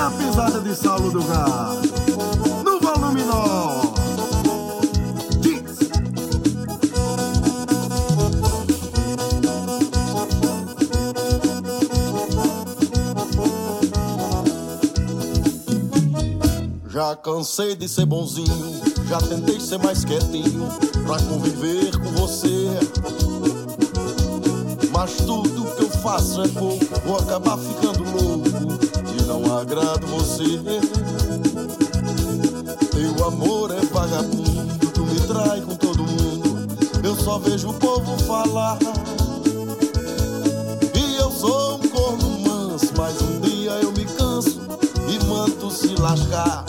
a pisada de Saulo do Gás. No volume 9. Diz. Já cansei de ser bonzinho, já tentei ser mais quietinho pra conviver com você. Mas tudo que eu faço é pouco, vou acabar ficando louco e não agrado você. Teu amor é vagabundo, tu me trai com todo mundo, eu só vejo o povo falar. E eu sou um corno manso, mas um dia eu me canso e mando se lascar.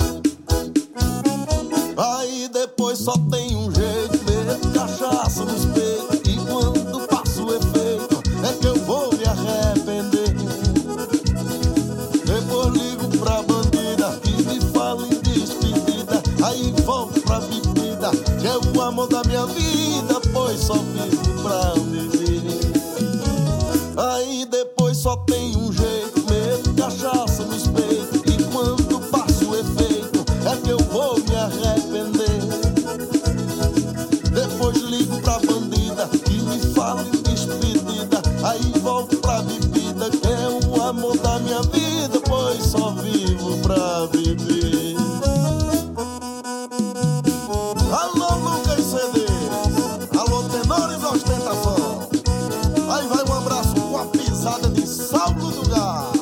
Aí depois só tem um jeito, meto cachaça nos peitos, e quando passa o efeito é que eu vou me arrepender. Depois ligo pra bandida que me fala em despedida, aí volto pra bebida, que é o amor da minha vida, pois só vivo pra viver. Aí depois só tem um jeito, meto cachaça nos peitos, e quando passa o efeito é que eu vou me arrepender. Depois ligo pra bandida que me fala em despedida, aí volto pra bebida, que é o amor da minha vida, pois só vivo pra viver. Alô, Lucas CDs, alô, tenores ostentação. Aí vai um abraço com a pisada de Saulo do Gás.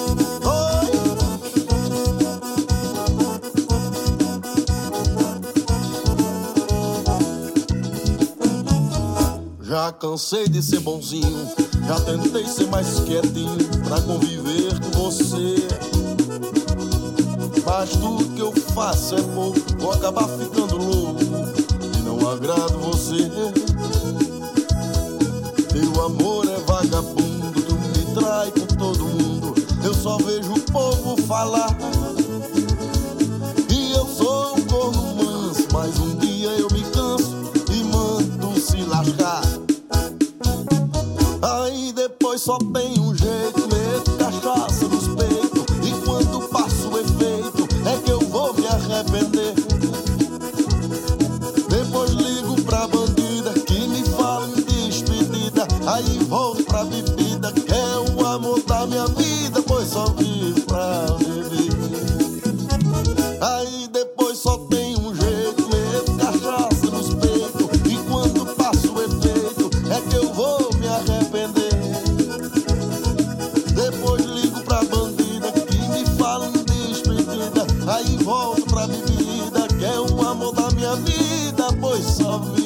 Já cansei de ser bonzinho, já tentei ser mais quietinho pra conviver com você. Mas tudo que eu faço é pouco, vou acabar ficando louco e não agrado você. Teu amor é vagabundo, tu me trai com todo mundo, eu só vejo o povo falar. E eu sou um corno manso, mas um dia eu me canso e mando se lascar. Aí depois só tem um jeito, meto cachaça nos peitos, e quando passa o efeito é que eu vou me arrepender. Depois ligo pra bandida que me fala em despedida, aí volto pra bebida, que é o amor da minha vida, pois só vivo pra viver. Aí depois só tem um jeito, meto cachaça nos peitos, e quando passa o efeito é que eu vou me arrepender. Depois ligo pra bandida que me fala em despedida, aí volto pra bebida, que é o amor da minha vida, pois só vivo